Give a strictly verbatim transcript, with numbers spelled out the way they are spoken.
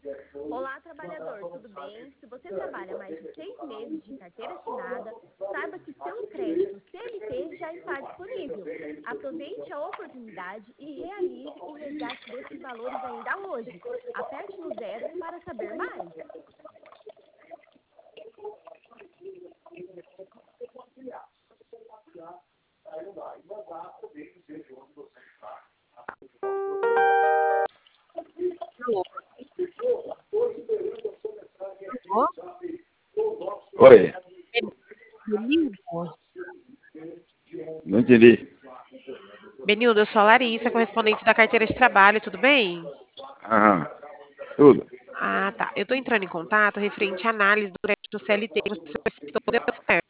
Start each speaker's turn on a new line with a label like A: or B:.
A: Olá, trabalhador, tudo bem? Se você trabalha mais de seis meses de carteira assinada, saiba que seu crédito C L T já está disponível. Aproveite a oportunidade e realize o resgate desses valores ainda hoje. Aperte no zero para saber mais.
B: Alô?
C: Oi,
B: Benildo?
C: não entendi.
B: Benildo, eu sou a Larissa, correspondente da carteira de trabalho, tudo bem?
C: Aham, tudo.
B: Ah, tá. Eu estou entrando em contato referente à análise do crédito C L T que você solicitou, deu certo.